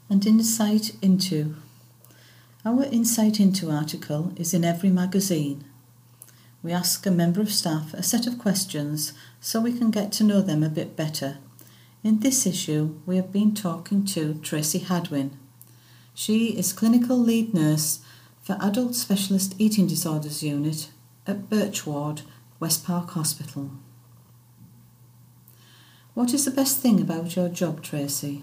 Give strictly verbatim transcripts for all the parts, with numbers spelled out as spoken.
and insight into. Our Insight Into article is in every magazine. We ask a member of staff a set of questions so we can get to know them a bit better. In this issue, we have been talking to Tracy Hadwin. She is clinical lead nurse for Adult Specialist Eating Disorders Unit at Birch Ward, West Park Hospital. What is the best thing about your job, Tracy?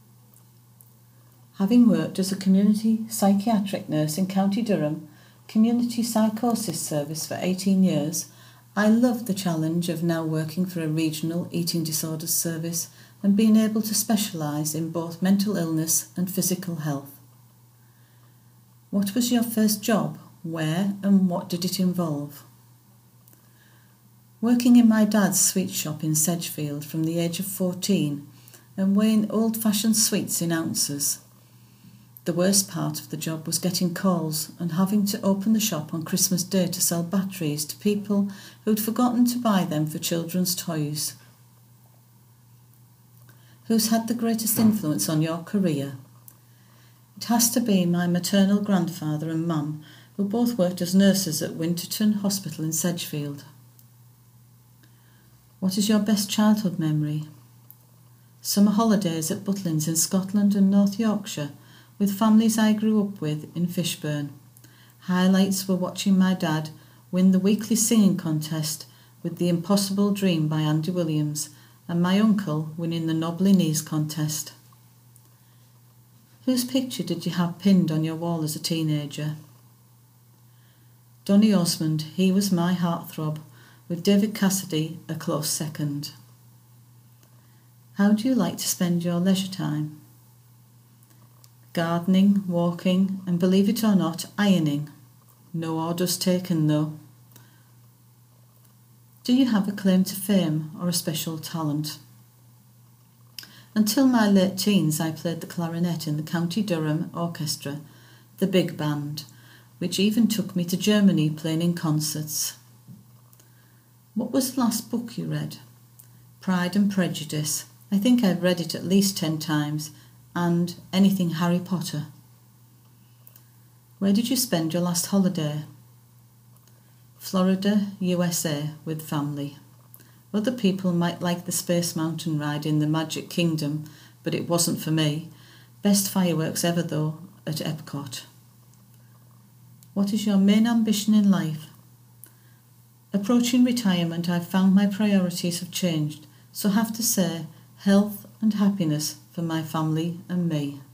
Having worked as a community psychiatric nurse in County Durham, Community Psychosis Service for eighteen years, I love the challenge of now working for a regional eating disorders service and being able to specialise in both mental illness and physical health. What was your first job? Where and what did it involve? Working in my dad's sweet shop in Sedgefield from the age of fourteen and weighing old-fashioned sweets in ounces. The worst part of the job was getting calls and having to open the shop on Christmas Day to sell batteries to people who'd forgotten to buy them for children's toys. Who's had the greatest influence on your career? It has to be my maternal grandfather and mum, who both worked as nurses at Winterton Hospital in Sedgefield. What is your best childhood memory? Summer holidays at Butlins in Scotland and North Yorkshire, with families I grew up with in Fishburn. Highlights were watching my dad win the weekly singing contest with The Impossible Dream by Andy Williams and my uncle winning the Knobbly Knees contest. Whose picture did you have pinned on your wall as a teenager? Donny Osmond, he was my heartthrob, with David Cassidy a close second. How do you like to spend your leisure time? Gardening, walking, and believe it or not, ironing. No orders taken though. Do you have a claim to fame or a special talent? Until my late teens, I played the clarinet in the County Durham Orchestra, the big band, which even took me to Germany playing in concerts. What was the last book you read? Pride and Prejudice. I think I've read it at least ten times, and anything Harry Potter. Where did you spend your last holiday? Florida, U S A, with family. Other people might like the Space Mountain ride in the Magic Kingdom, but it wasn't for me. Best fireworks ever though, at Epcot. What is your main ambition in life? Approaching retirement, I've found my priorities have changed, so have to say health and happiness for my family and me.